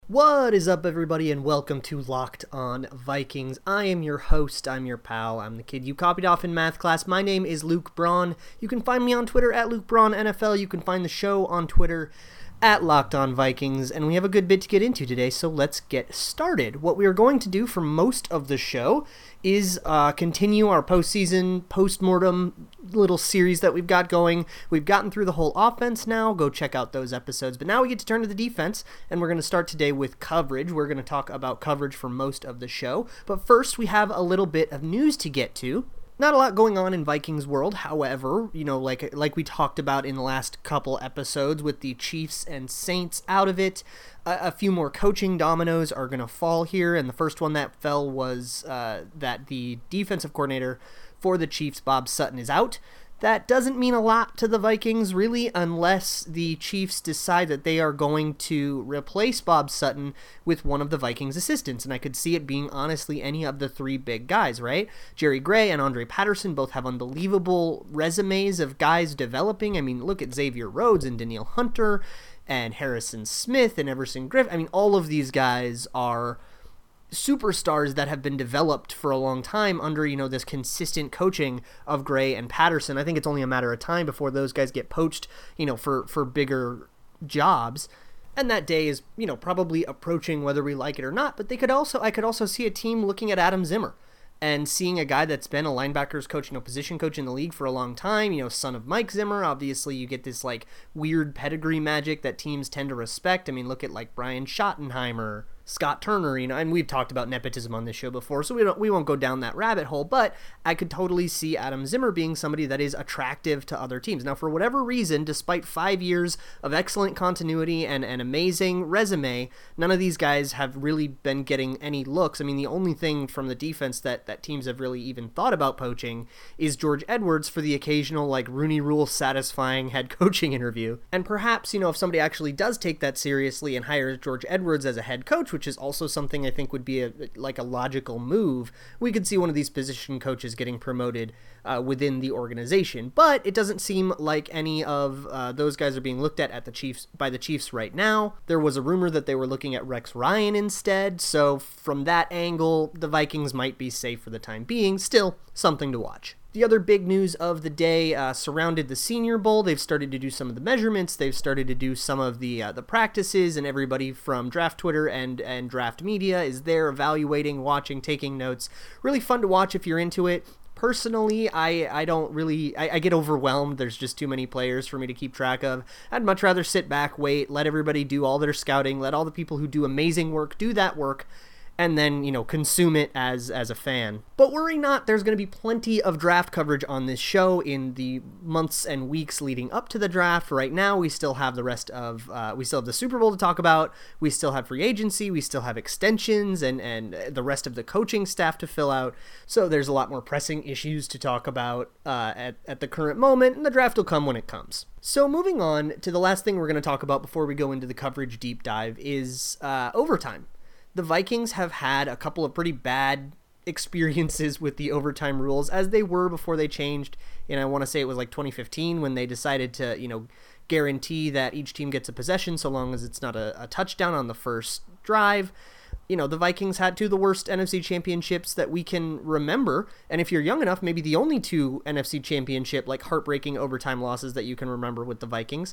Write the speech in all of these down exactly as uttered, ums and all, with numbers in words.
What is up, everybody, and welcome to Locked On Vikings. I am your host, I'm your pal, I'm the kid you copied off in math class. My name is Luke Braun. You can find me on Twitter at Luke Braun N F L. You can find the show on Twitter at Locked On Vikings, and we have a good bit to get into today, so let's get started. What we are going to do for most of the show is uh, continue our postseason, post-mortem little series that we've got going. We've gotten through the whole offense now. Go check out those episodes. But now we get to turn to the defense, and we're going to start today with coverage. We're going to talk about coverage for most of the show. But first, we have a little bit of news to get to. Not a lot going on in Vikings world, however, you know, like like we talked about in the last couple episodes with the Chiefs and Saints out of it, a, a few more coaching dominoes are going to fall here, and the first one that fell was uh, that the defensive coordinator for the Chiefs, Bob Sutton, is out. That doesn't mean a lot to the Vikings, really, unless the Chiefs decide that they are going to replace Bob Sutton with one of the Vikings' assistants, and I could see it being, honestly, any of the three big guys, right? Jerry Gray and Andre Patterson both have unbelievable resumes of guys developing. I mean, look at Xavier Rhodes and Danielle Hunter and Harrison Smith and Everson Griff. I mean, all of these guys are superstars that have been developed for a long time under, you know, this consistent coaching of Gray and Patterson. I think it's only a matter of time before those guys get poached, you know, for, for bigger jobs. And that day is, you know, probably approaching whether we like it or not. But they could also, I could also see a team looking at Adam Zimmer and seeing a guy that's been a linebackers coach, you know, position coach in the league for a long time, you know, son of Mike Zimmer. Obviously, you get this, like, weird pedigree magic that teams tend to respect. I mean, look at, like, Brian Schottenheimer, Scott Turner, you know, and we've talked about nepotism on this show before, so we don't we won't go down that rabbit hole, but I could totally see Adam Zimmer being somebody that is attractive to other teams. Now, for whatever reason, despite five years of excellent continuity and an amazing resume, none of these guys have really been getting any looks. I mean, the only thing from the defense that, that teams have really even thought about poaching is George Edwards for the occasional, like, Rooney Rule satisfying head coaching interview. And perhaps, you know, if somebody actually does take that seriously and hires George Edwards as a head coach, which is also something I think would be a like a logical move, we could see one of these position coaches getting promoted uh, within the organization. But it doesn't seem like any of uh, those guys are being looked at at the Chiefs by the Chiefs right now. There was a rumor that they were looking at Rex Ryan instead, so from that angle, the Vikings might be safe for the time being. Still, something to watch. The other big news of the day uh, surrounded the Senior Bowl. They've started to do some of the measurements. They've started to do some of the uh, the practices, and everybody from Draft Twitter and, and Draft Media is there evaluating, watching, taking notes. Really fun to watch if you're into it. Personally, I, I don't really, I, I get overwhelmed. There's just too many players for me to keep track of. I'd much rather sit back, wait, let everybody do all their scouting, let all the people who do amazing work do that work, and then, you know, consume it as as a fan. But worry not, there's going to be plenty of draft coverage on this show in the months and weeks leading up to the draft. Right now, we still have the rest of, uh, we still have the Super Bowl to talk about, we still have free agency, we still have extensions, and, and the rest of the coaching staff to fill out. So there's a lot more pressing issues to talk about uh, at, at the current moment, and the draft will come when it comes. So moving on to the last thing we're going to talk about before we go into the coverage deep dive is uh, overtime. The Vikings have had a couple of pretty bad experiences with the overtime rules, as they were before they changed. And I want to say it was like twenty fifteen when they decided to, you know, guarantee that each team gets a possession so long as it's not a, a touchdown on the first drive. You know, the Vikings had two of the worst N F C championships that we can remember. And if you're young enough, maybe the only two N F C championship, like, heartbreaking overtime losses that you can remember with the Vikings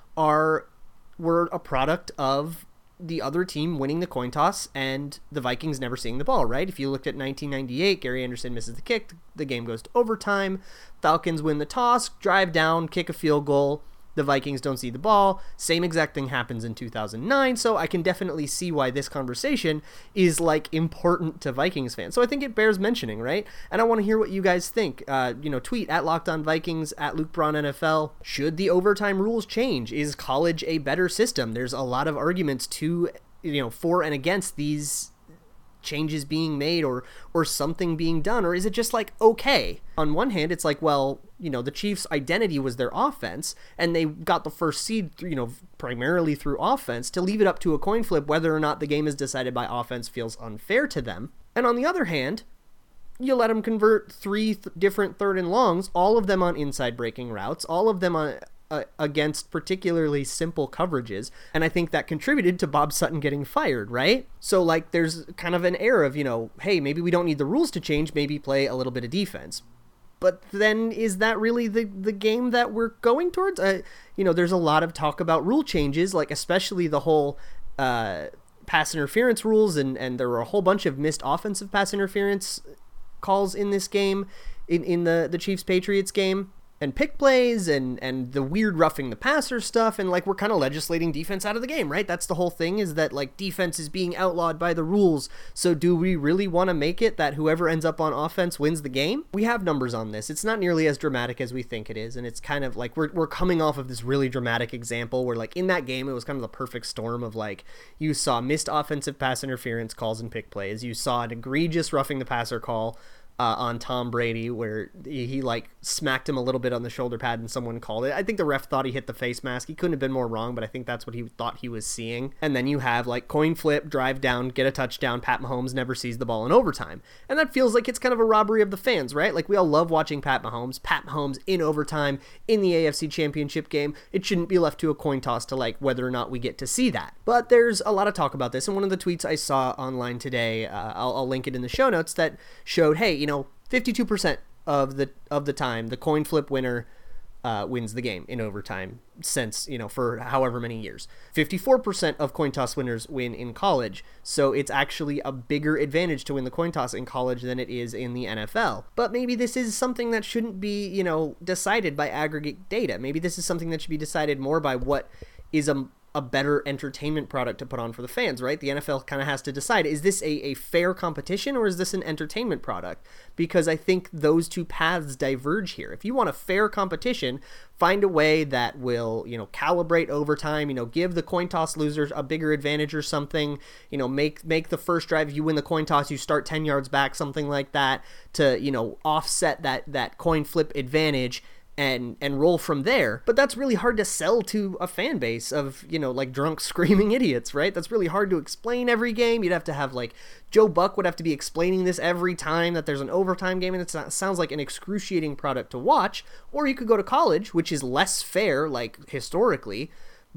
are were a product of the other team winning the coin toss and the Vikings never seeing the ball, right? If you looked at nineteen ninety-eight, Gary Anderson misses the kick, the game goes to overtime, Falcons win the toss, drive down, kick a field goal, the Vikings don't see the ball. Same exact thing happens in two thousand nine, so I can definitely see why this conversation is, like, important to Vikings fans. So I think it bears mentioning, right? And I want to hear what you guys think. Uh, you know, tweet at Locked On Vikings, at Luke Braun N F L. Should the overtime rules change? Is college a better system? There's a lot of arguments to, you know, for and against these changes being made or or something being done, or is it just like, okay? On one hand, it's like, well, you know, the Chiefs' identity was their offense, and they got the first seed, you know, primarily through offense. To leave it up to a coin flip whether or not the game is decided by offense feels unfair to them. And on the other hand, you let them convert three th- different third and longs, all of them on inside breaking routes, all of them on uh, against particularly simple coverages. And I think that contributed to Bob Sutton getting fired, right? So like there's kind of an air of, you know, hey, maybe we don't need the rules to change, maybe play a little bit of defense. But then is that really the, the game that we're going towards? Uh, you know, there's a lot of talk about rule changes, like especially the whole uh, pass interference rules, and, and there were a whole bunch of missed offensive pass interference calls in this game, in, in the, the Chiefs-Patriots game. And pick plays and, and the weird roughing the passer stuff, and like we're kind of legislating defense out of the game, right? That's the whole thing, is that like defense is being outlawed by the rules. So do we really want to make it that whoever ends up on offense wins the game? We have numbers on this. It's not nearly as dramatic as we think it is, and it's kind of like we're we're coming off of this really dramatic example where like in that game it was kind of the perfect storm of like you saw missed offensive pass interference calls and pick plays, you saw an egregious roughing the passer call Uh, on Tom Brady where he, he like smacked him a little bit on the shoulder pad and someone called it. I think the ref thought he hit the face mask. He couldn't have been more wrong, but I think that's what he thought he was seeing. And then you have like coin flip, drive down, get a touchdown. Pat Mahomes never sees the ball in overtime. And that feels like it's kind of a robbery of the fans, right? Like we all love watching Pat Mahomes. Pat Mahomes in overtime in the A F C Championship game. It shouldn't be left to a coin toss to like whether or not we get to see that. But there's a lot of talk about this. And one of the tweets I saw online today, uh, I'll, I'll link it in the show notes, that showed, hey, you know, fifty-two percent of the of the time, the coin flip winner uh, wins the game in overtime since, you know, for however many years. fifty-four percent of coin toss winners win in college. So it's actually a bigger advantage to win the coin toss in college than it is in the N F L. But maybe this is something that shouldn't be, you know, decided by aggregate data. Maybe this is something that should be decided more by what is a a better entertainment product to put on for the fans, right? The N F L kind of has to decide, is this a, a fair competition or is this an entertainment product? Because I think those two paths diverge here. If you want a fair competition, find a way that will, you know, calibrate overtime, you know, give the coin toss losers a bigger advantage or something, you know, make make the first drive, you win the coin toss, you start ten yards back, something like that, to, you know, offset that that coin flip advantage and and roll from there. But that's really hard to sell to a fan base of, you know, like drunk screaming idiots, right? That's really hard to explain every game. You'd have to have like Joe Buck would have to be explaining this every time that there's an overtime game, and it sounds like an excruciating product to watch. Or you could go to college, which is less fair, like historically,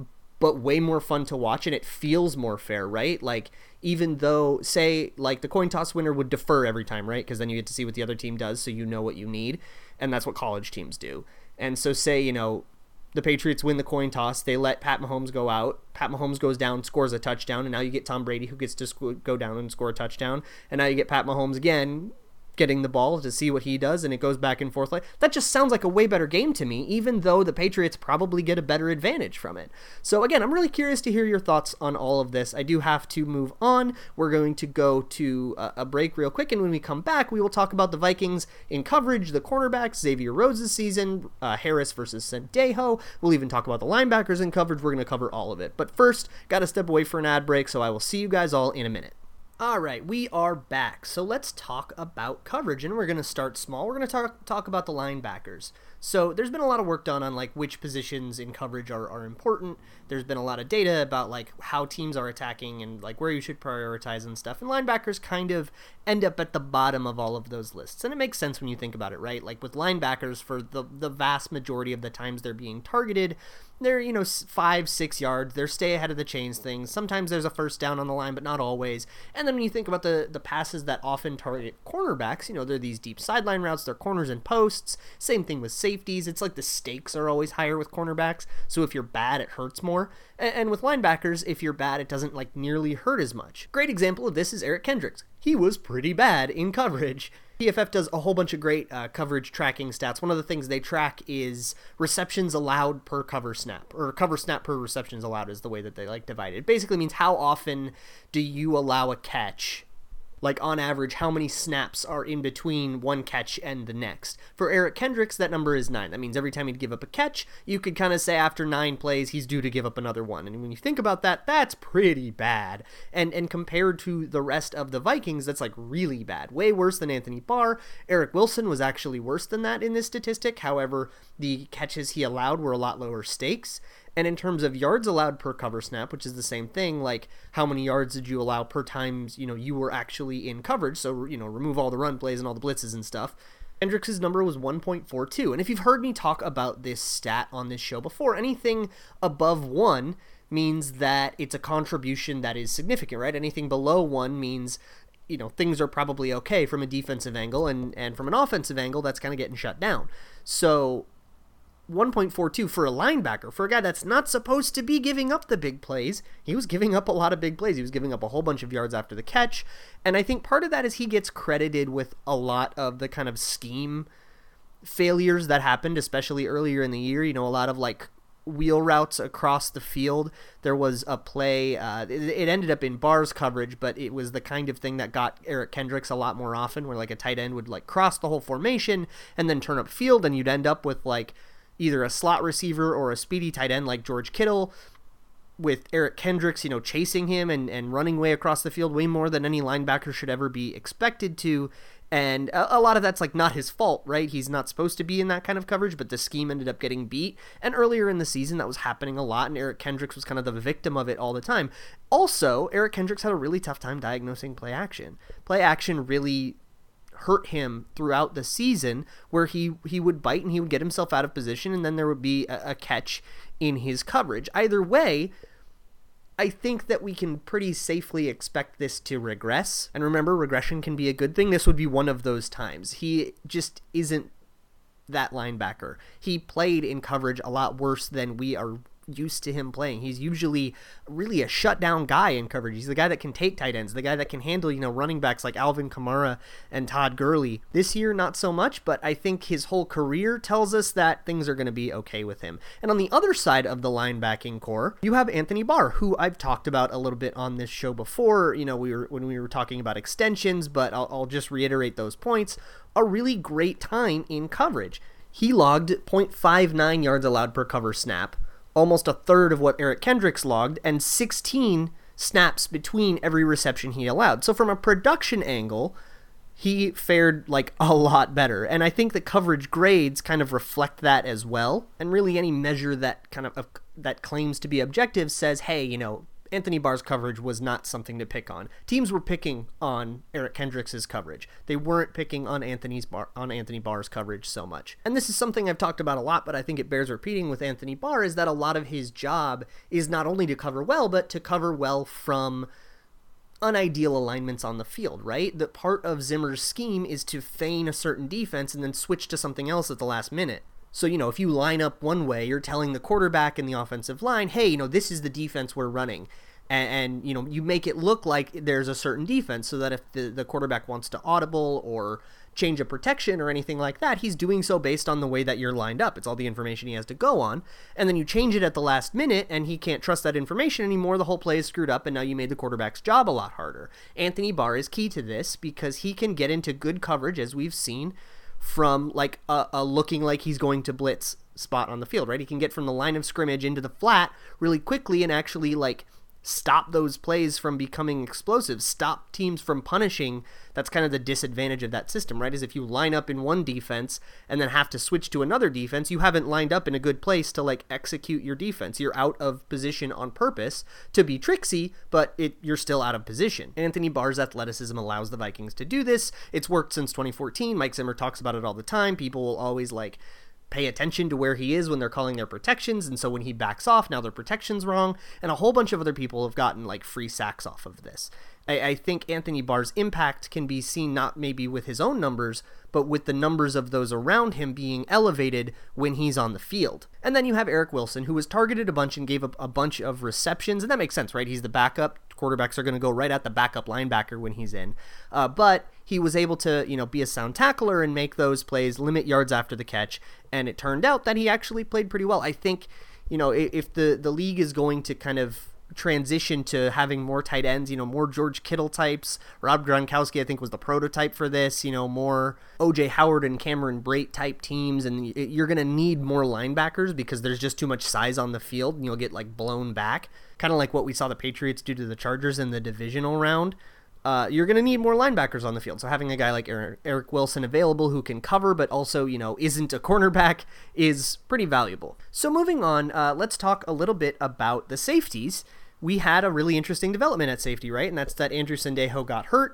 but way more fun to watch, and it feels more fair, right? Like, even though, say, like the coin toss winner would defer every time, right? Because then you get to see what the other team does, so you know what you need, and that's what college teams do. And so say, you know, the Patriots win the coin toss, they let Pat Mahomes go out, Pat Mahomes goes down, scores a touchdown, and now you get Tom Brady who gets to sc- go down and score a touchdown, and now you get Pat Mahomes again getting the ball to see what he does, and it goes back and forth. Like that just sounds like a way better game to me, even though the Patriots probably get a better advantage from it. So again, I'm really curious to hear your thoughts on all of this. I do have to move on. We're going to go to a, a break real quick, and when we come back, we will talk about the Vikings in coverage, the cornerbacks, Xavier Rhodes' season, uh, Harris versus Sendejo. We'll even talk about the linebackers in coverage. We're going to cover all of it. But first, got to step away for an ad break, so I will see you guys all in a minute. All right, we are back. So let's talk about coverage, and we're going to start small. We're going to talk talk about the linebackers. So there's been a lot of work done on like which positions in coverage are, are important. There's been a lot of data about like how teams are attacking and like where you should prioritize and stuff. And linebackers kind of end up at the bottom of all of those lists. And it makes sense when you think about it, right? Like with linebackers, for the, the vast majority of the times they're being targeted, they're, you know, five, six yards. They're stay ahead of the chains things. Sometimes there's a first down on the line, but not always. And then when you think about the, the passes that often target cornerbacks, you know, they're these deep sideline routes, they're corners and posts. Same thing with safeties. It's like the stakes are always higher with cornerbacks. So if you're bad, it hurts more. And, and with linebackers, if you're bad, it doesn't like nearly hurt as much. Great example of this is Eric Kendricks. He was pretty bad in coverage. P F F does a whole bunch of great uh, coverage tracking stats. One of the things they track is receptions allowed per cover snap, or cover snap per receptions allowed is the way that they like divide it. It basically means how often do you allow a catch. Like on average, how many snaps are in between one catch and the next? For Eric Kendricks, that number is nine. That means every time he'd give up a catch, you could kind of say after nine plays, he's due to give up another one. And when you think about that, that's pretty bad. And and compared to the rest of the Vikings, that's like really bad. Way worse than Anthony Barr. Eric Wilson was actually worse than that in this statistic. However, the catches he allowed were a lot lower stakes. And in terms of yards allowed per cover snap, which is the same thing, like how many yards did you allow per times, you know, you were actually in coverage? So, you know, remove all the run plays and all the blitzes and stuff. Kendricks' number was one point four two. And if you've heard me talk about this stat on this show before, anything above one means that it's a contribution that is significant, right? Anything below one means, you know, things are probably okay from a defensive angle, and, and from an offensive angle, that's kind of getting shut down. So one point four two for a linebacker, for a guy that's not supposed to be giving up the big plays, he was giving up a lot of big plays. He was giving up a whole bunch of yards after the catch. And I think part of that is he gets credited with a lot of the kind of scheme failures that happened, especially earlier in the year. You know, a lot of like wheel routes across the field. There was a play, uh, it, it ended up in bars coverage, but it was the kind of thing that got Eric Kendricks a lot more often, where like a tight end would like cross the whole formation and then turn up field, and you'd end up with like either a slot receiver or a speedy tight end like George Kittle, with Eric Kendricks, you know, chasing him and, and running way across the field way more than any linebacker should ever be expected to. And a, a lot of that's like not his fault, right? He's not supposed to be in that kind of coverage, but the scheme ended up getting beat. And earlier in the season, that was happening a lot, and Eric Kendricks was kind of the victim of it all the time. Also, Eric Kendricks had a really tough time diagnosing play action. Play action really hurt him throughout the season, where he, he would bite and he would get himself out of position, and then there would be a, a catch in his coverage. Either way, I think that we can pretty safely expect this to regress. And remember, regression can be a good thing. This would be one of those times. He just isn't that linebacker. He played in coverage a lot worse than we are used to him playing. He's usually really a shutdown guy in coverage. He's the guy that can take tight ends, the guy that can handle, you know, running backs like Alvin Kamara and Todd Gurley. This year, not so much, but I think his whole career tells us that things are going to be okay with him. And on the other side of the linebacking core, you have Anthony Barr, who I've talked about a little bit on this show before, you know, we were when we were talking about extensions, but I'll, I'll just reiterate those points. A really great time in coverage. He logged zero point five nine yards allowed per cover snap, almost a third of what Eric Kendricks logged, and sixteen snaps between every reception he allowed. So from a production angle, he fared like a lot better. And I think the coverage grades kind of reflect that as well. And really any measure that kind of, uh, that claims to be objective says, hey, you know, Anthony Barr's coverage was not something to pick on. Teams were picking on Eric Kendricks' coverage. They weren't picking on Anthony's Bar- on Anthony Barr's coverage so much. And this is something I've talked about a lot, but I think it bears repeating with Anthony Barr, is that a lot of his job is not only to cover well, but to cover well from unideal alignments on the field, right? That part of Zimmer's scheme is to feign a certain defense and then switch to something else at the last minute. So, you know, if you line up one way, you're telling the quarterback and the offensive line, hey, you know, this is the defense we're running. And, and you know, you make it look like there's a certain defense, so that if the, the quarterback wants to audible or change a protection or anything like that, he's doing so based on the way that you're lined up. It's all the information he has to go on. And then you change it at the last minute, and he can't trust that information anymore. The whole play is screwed up, and now you made the quarterback's job a lot harder. Anthony Barr is key to this because he can get into good coverage, as we've seen, from like a, a looking like he's going to blitz spot on the field, right? He can get from the line of scrimmage into the flat really quickly and actually like stop those plays from becoming explosive, stop teams from punishing. That's kind of the disadvantage of that system, right? Is if you line up in one defense and then have to switch to another defense, you haven't lined up in a good place to like execute your defense. You're out of position on purpose to be tricksy, but it, you're still out of position. Anthony Barr's athleticism allows the Vikings to do this. It's worked since twenty fourteen. Mike Zimmer talks about it all the time. People will always like pay attention to where he is when they're calling their protections, and so when he backs off, now their protection's wrong, and a whole bunch of other people have gotten like free sacks off of this. I, I think Anthony Barr's impact can be seen not maybe with his own numbers, but with the numbers of those around him being elevated when he's on the field. And then you have Eric Wilson, who was targeted a bunch and gave up a bunch of receptions, and that makes sense, right? He's the backup. Quarterbacks are going to go right at the backup linebacker when he's in. Uh, but he was able to, you know, be a sound tackler and make those plays, limit yards after the catch, and it turned out that he actually played pretty well. I think, you know, if the, the league is going to kind of transition to having more tight ends, you know, more George Kittle types. Rob Gronkowski, I think, was the prototype for this, you know, more O J Howard and Cameron Brate type teams, and you're going to need more linebackers because there's just too much size on the field, and you'll get, like, blown back. Kind of like what we saw the Patriots do to the Chargers in the divisional round. Uh, you're going to need more linebackers on the field. So having a guy like Eric, Eric Wilson available who can cover but also, you know, isn't a cornerback is pretty valuable. So moving on, uh, let's talk a little bit about the safeties. We had a really interesting development at safety, right? And that's that Andrew Sendejo got hurt.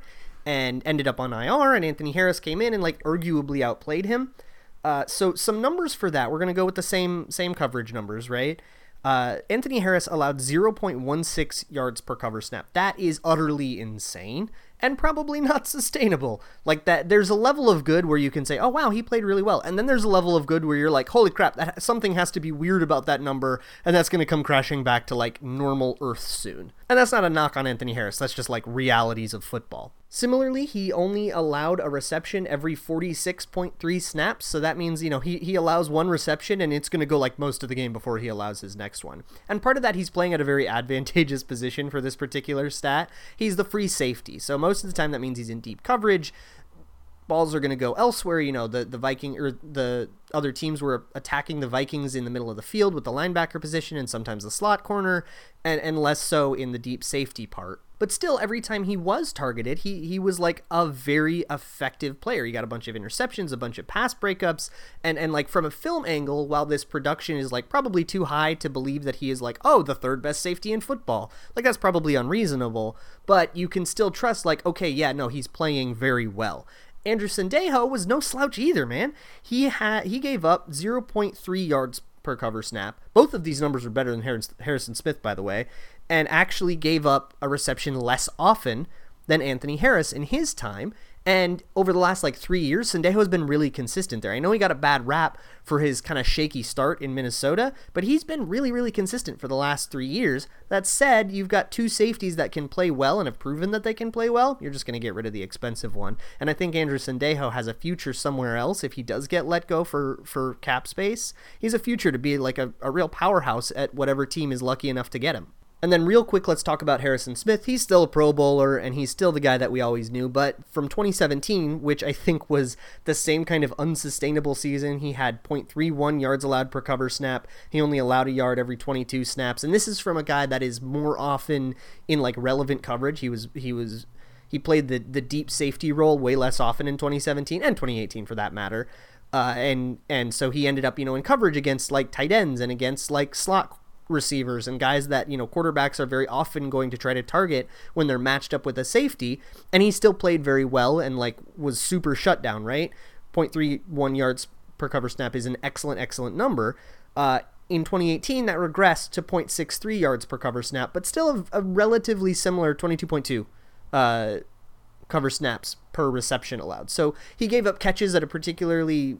and ended up on I R, and Anthony Harris came in and like arguably outplayed him. Uh, so some numbers for that. We're going to go with the same same coverage numbers, right? Uh, Anthony Harris allowed zero point one six yards per cover snap. That is utterly insane and probably not sustainable. Like that, there's a level of good where you can say, oh wow, he played really well. And then there's a level of good where you're like, holy crap, that something has to be weird about that number, and that's going to come crashing back to like normal earth soon. And that's not a knock on Anthony Harris. That's just like realities of football. Similarly, he only allowed a reception every forty-six point three snaps. So that means, you know, he, he allows one reception and it's going to go like most of the game before he allows his next one. And part of that, he's playing at a very advantageous position for this particular stat. He's the free safety. So most of the time that means he's in deep coverage. Balls are going to go elsewhere. You know, the, the Viking or the other teams were attacking the Vikings in the middle of the field with the linebacker position and sometimes the slot corner, and, and less so in the deep safety part. But still, every time he was targeted, he he was like a very effective player. He got a bunch of interceptions, a bunch of pass breakups, and, and like from a film angle, while this production is like probably too high to believe that he is like, oh, the third best safety in football. Like that's probably unreasonable, but you can still trust like, okay, yeah, no, he's playing very well. Andrew Sendejo was no slouch either, man. He had he gave up zero point three yards per cover snap. Both of these numbers are better than Harrison Smith, by the way, and actually gave up a reception less often than Anthony Harris in his time. And over the last like three years, Sendejo has been really consistent there. I know he got a bad rap for his kind of shaky start in Minnesota, but he's been really, really consistent for the last three years. That said, you've got two safeties that can play well and have proven that they can play well. You're just going to get rid of the expensive one. And I think Andrew Sendejo has a future somewhere else if he does get let go for, for cap space. He's a future to be like a, a real powerhouse at whatever team is lucky enough to get him. And then real quick, let's talk about Harrison Smith. He's still a Pro Bowler, and he's still the guy that we always knew. But from twenty seventeen, which I think was the same kind of unsustainable season, he had point three one yards allowed per cover snap. He only allowed a yard every twenty-two snaps. And this is from a guy that is more often in like relevant coverage. He was he was he played the the deep safety role way less often in twenty seventeen and twenty eighteen for that matter. Uh, and and so he ended up, you know, in coverage against like tight ends and against like slot receivers and guys that, you know, quarterbacks are very often going to try to target when they're matched up with a safety, and he still played very well and like was super shut down, right? point three one yards per cover snap is an excellent, excellent number. Uh, in twenty eighteen, that regressed to point six three yards per cover snap, but still a, a relatively similar twenty-two point two uh, cover snaps per reception allowed. So he gave up catches at a particularly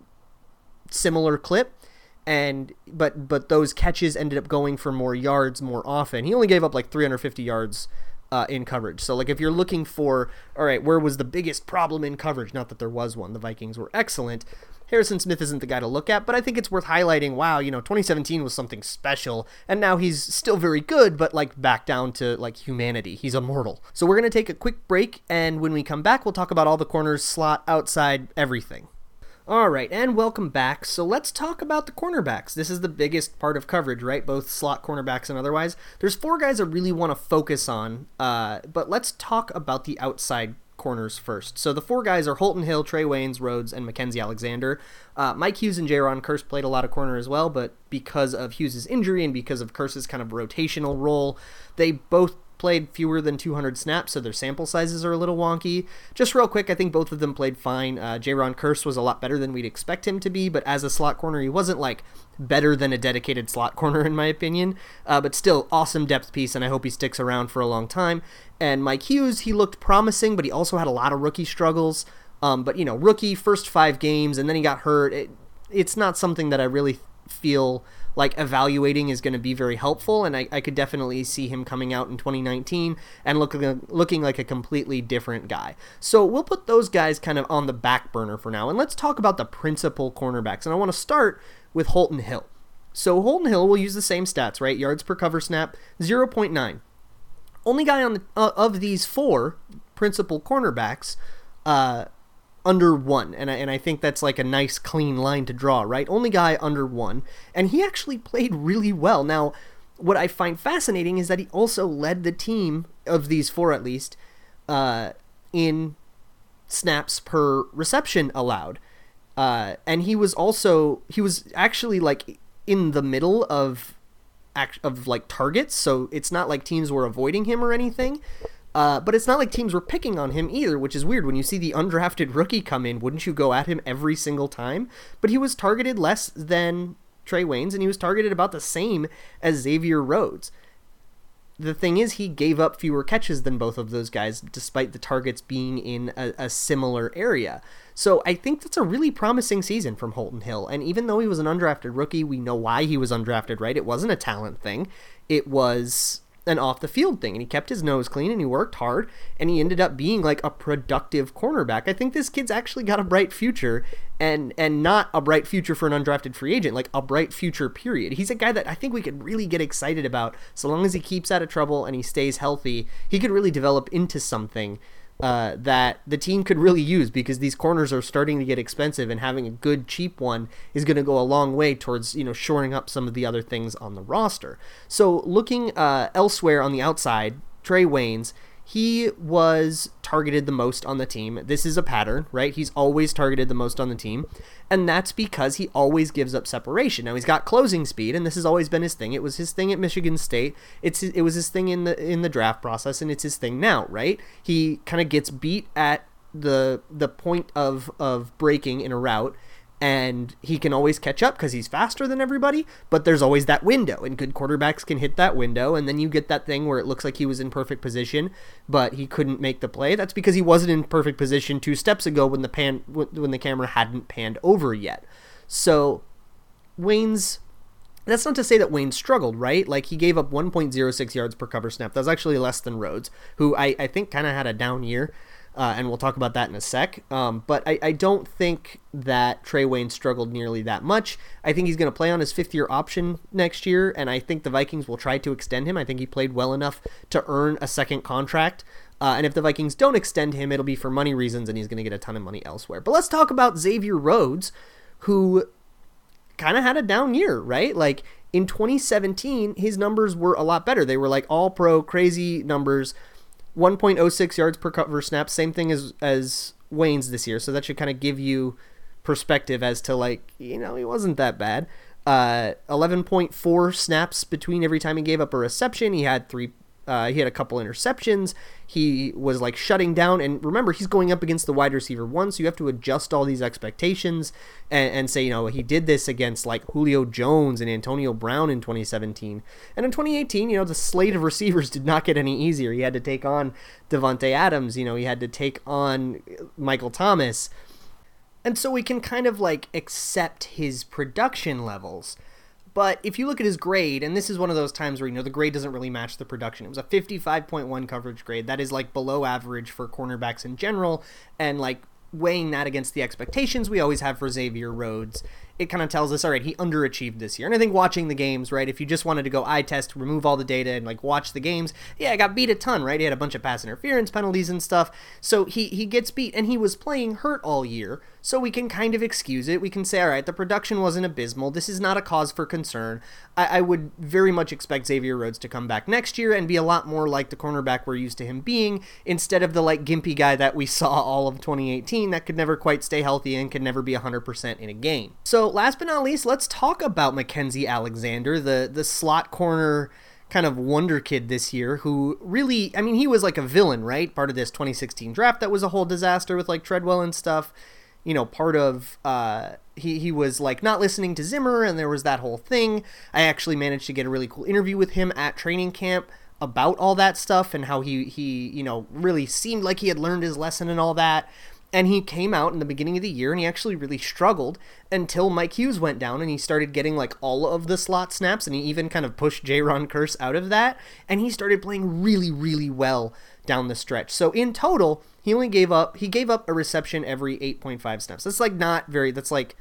similar clip, and but but those catches ended up going for more yards more often. He only gave up like three hundred fifty yards uh, in coverage. So like if you're looking for, all right, where was the biggest problem in coverage? Not that there was one. The Vikings were excellent. Harrison Smith isn't the guy to look at, but I think it's worth highlighting, wow, you know, twenty seventeen was something special, and now he's still very good, but like back down to like humanity. He's immortal. So we're going to take a quick break, and when we come back, we'll talk about all the corners, slot, outside, everything. All right, and welcome back. So let's talk about the cornerbacks. This is the biggest part of coverage, right? Both slot cornerbacks and otherwise. There's four guys I really want to focus on, uh, but let's talk about the outside corners first. So the four guys are Holton Hill, Trey Waynes, Rhodes, and Mackenzie Alexander. Uh, Mike Hughes and Jaron Kearse played a lot of corner as well, but because of Hughes' injury and because of Kearse's kind of rotational role, they both played fewer than two hundred snaps, so their sample sizes are a little wonky. Just real quick, I think both of them played fine. Uh, Jaron Kearse was a lot better than we'd expect him to be, but as a slot corner, he wasn't like better than a dedicated slot corner in my opinion, uh, but still awesome depth piece, and I hope he sticks around for a long time. And Mike Hughes, he looked promising, but he also had a lot of rookie struggles. Um, but, you know, rookie, first five games, and then he got hurt. It, it's not something that I really feel like evaluating is going to be very helpful, and I, I could definitely see him coming out in twenty nineteen and looking looking like a completely different guy. So we'll put those guys kind of on the back burner for now, and let's talk about the principal cornerbacks, and I want to start with Holton Hill. So Holton Hill will use the same stats, right? Yards per cover snap, zero point nine. Only guy on the, uh, of these four principal cornerbacks uh, under one, and I, and I think that's like a nice clean line to draw, right? Only guy under one, and he actually played really well. Now, what I find fascinating is that he also led the team, of these four at least, uh, in snaps per reception allowed, uh, and he was also, he was actually like in the middle of, of like targets, so it's not like teams were avoiding him or anything. Uh, but it's not like teams were picking on him either, which is weird. When you see the undrafted rookie come in, wouldn't you go at him every single time? But he was targeted less than Trae Waynes, and he was targeted about the same as Xavier Rhodes. The thing is, he gave up fewer catches than both of those guys, despite the targets being in a, a similar area. So I think that's a really promising season from Holton Hill. And even though he was an undrafted rookie, we know why he was undrafted, right? It wasn't a talent thing. It was an off-the-field thing, and he kept his nose clean, and he worked hard, and he ended up being like a productive cornerback. I think this kid's actually got a bright future, and and not a bright future for an undrafted free agent, like a bright future, period. He's a guy that I think we could really get excited about. So long as he keeps out of trouble and he stays healthy, he could really develop into something uh, that the team could really use, because these corners are starting to get expensive, and having a good, cheap one is going to go a long way towards, you know, shoring up some of the other things on the roster. So looking uh, elsewhere on the outside, Trae Waynes, he was targeted the most on the team. This is a pattern, right? He's always targeted the most on the team, and that's because he always gives up separation. Now, he's got closing speed, and this has always been his thing. It was his thing at Michigan State. It's it was his thing in the in the draft process, and it's his thing now, right? He kind of gets beat at the the point of of breaking in a route, and he can always catch up because he's faster than everybody, but there's always that window, and good quarterbacks can hit that window, and then you get that thing where it looks like he was in perfect position, but he couldn't make the play. That's because he wasn't in perfect position two steps ago when the pan when the camera hadn't panned over yet. So Waynes, that's not to say that Waynes struggled, right? Like, he gave up one point oh six yards per cover snap. That was actually less than Rhodes, who I, I think kind of had a down year. Uh, and we'll talk about that in a sec. Um, but I, I don't think that Trae Waynes struggled nearly that much. I think he's going to play on his fifth-year option next year, and I think the Vikings will try to extend him. I think he played well enough to earn a second contract. Uh, and if the Vikings don't extend him, it'll be for money reasons, and he's going to get a ton of money elsewhere. But let's talk about Xavier Rhodes, who kind of had a down year, right? Like, in twenty seventeen, his numbers were a lot better. They were like all-pro, crazy numbers. one point oh six yards per cover snap, same thing as as Waynes this year, so that should kind of give you perspective as to, like, you know, he wasn't that bad. Uh, eleven point four snaps between every time he gave up a reception. He had three. Uh, he had a couple interceptions. He was like shutting down, and remember, he's going up against the wide receiver one, so you have to adjust all these expectations and, and say, you know, he did this against like Julio Jones and Antonio Brown in twenty seventeen. And in twenty eighteen, you know, the slate of receivers did not get any easier. He had to take on Devontae Adams, you know, he had to take on Michael Thomas. And so we can kind of like accept his production levels. But if you look at his grade, and this is one of those times where, you know, the grade doesn't really match the production. It was a fifty-five point one coverage grade. That is, like, below average for cornerbacks in general. And, like, weighing that against the expectations we always have for Xavier Rhodes, it kind of tells us, all right, he underachieved this year. And I think watching the games, right, if you just wanted to go eye test, remove all the data, and, like, watch the games, yeah, I got beat a ton, right? He had a bunch of pass interference penalties and stuff. So he, he gets beat, and he was playing hurt all year. So we can kind of excuse it. We can say, all right, the production wasn't abysmal. This is not a cause for concern. I, I would very much expect Xavier Rhodes to come back next year and be a lot more like the cornerback we're used to him being, instead of the, like, gimpy guy that we saw all of twenty eighteen that could never quite stay healthy and could never be one hundred percent in a game. So last but not least, let's talk about Mackensie Alexander, the, the slot corner kind of wonder kid this year, who really, I mean, he was like a villain, right? Part of this twenty sixteen draft that was a whole disaster with, like, Treadwell and stuff. You know, part of, uh, he, he was, like, not listening to Zimmer, and there was that whole thing. I actually managed to get a really cool interview with him at training camp about all that stuff and how he, he, you know, really seemed like he had learned his lesson and all that. And he came out in the beginning of the year, and he actually really struggled until Mike Hughes went down, and he started getting, like, all of the slot snaps, and he even kind of pushed Jaron Kearse out of that, and he started playing really, really well down the stretch. So in total, he only gave up, he gave up a reception every eight point five snaps. That's, like, not very, that's, like,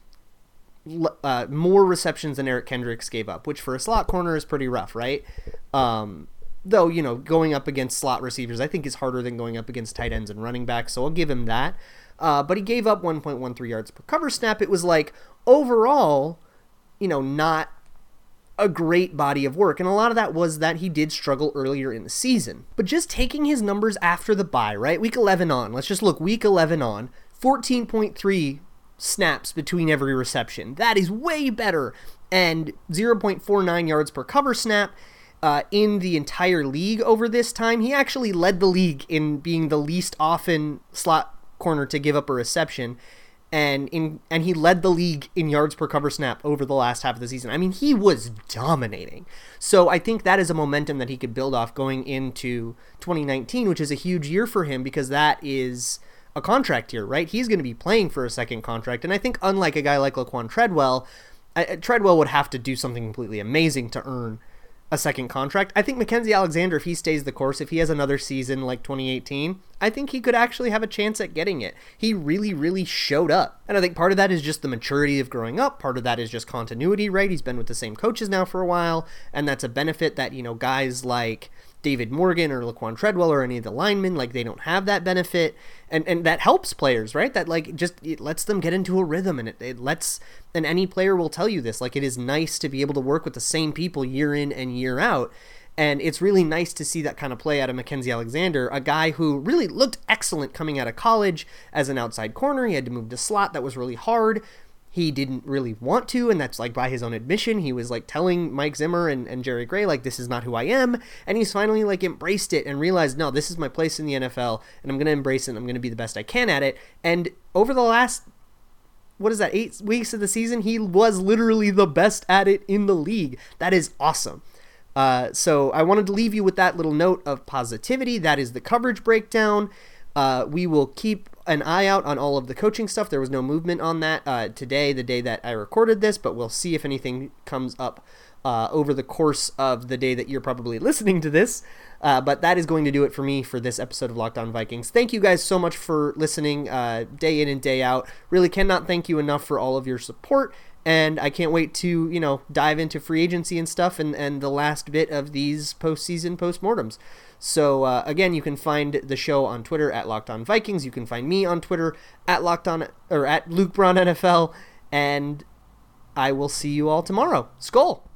uh, more receptions than Eric Kendricks gave up, which for a slot corner is pretty rough, right? Um... Though, you know, going up against slot receivers, I think is harder than going up against tight ends and running backs, so I'll give him that. Uh, but he gave up one point one three yards per cover snap. It was like, overall, you know, not a great body of work. And a lot of that was that he did struggle earlier in the season. But just taking his numbers after the bye, right? Week eleven on. Let's just look week eleven on. fourteen point three snaps between every reception. That is way better. And zero point four nine yards per cover snap. uh, in the entire league over this time. He actually led the league in being the least often slot corner to give up a reception. And in and he led the league in yards per cover snap over the last half of the season. I mean, he was dominating. So I think that is a momentum that he could build off going into twenty nineteen, which is a huge year for him because that is a contract year, right? He's going to be playing for a second contract. And I think unlike a guy like Laquan Treadwell, I, Treadwell would have to do something completely amazing to earn a second contract. I think Mackensie Alexander, if he stays the course, if he has another season like twenty eighteen, I think he could actually have a chance at getting it. He really, really showed up. And I think part of that is just the maturity of growing up. Part of that is just continuity, right? He's been with the same coaches now for a while. And that's a benefit that, you know, guys like David Morgan or Laquan Treadwell or any of the linemen, like they don't have that benefit. And and that helps players, right? That like just it lets them get into a rhythm, and it, it lets, and any player will tell you this, like it is nice to be able to work with the same people year in and year out. And it's really nice to see that kind of play out of Mackensie Alexander, a guy who really looked excellent coming out of college as an outside corner. He had to move to slot. That was really hard. He didn't really want to, and that's like by his own admission. He was like telling Mike Zimmer and, and Jerry Gray, like, this is not who I am. And he's finally like embraced it and realized, no, this is my place in the N F L, and I'm going to embrace it, and I'm going to be the best I can at it. And over the last, what is that, eight weeks of the season, he was literally the best at it in the league. That is awesome. Uh, so I wanted to leave you with that little note of positivity. That is the coverage breakdown. Uh, we will keep an eye out on all of the coaching stuff. There was no movement on that uh, today, the day that I recorded this, but we'll see if anything comes up uh, over the course of the day that you're probably listening to this. Uh, but that is going to do it for me for this episode of Locked On Vikings. Thank you guys so much for listening uh, day in and day out. Really cannot thank you enough for all of your support. And I can't wait to, you know, dive into free agency and stuff and, and the last bit of these postseason postmortems. So, uh, again, you can find the show on Twitter at Locked On Vikings. You can find me on Twitter at Locked On, or at Luke Braun N F L. And I will see you all tomorrow. Skol!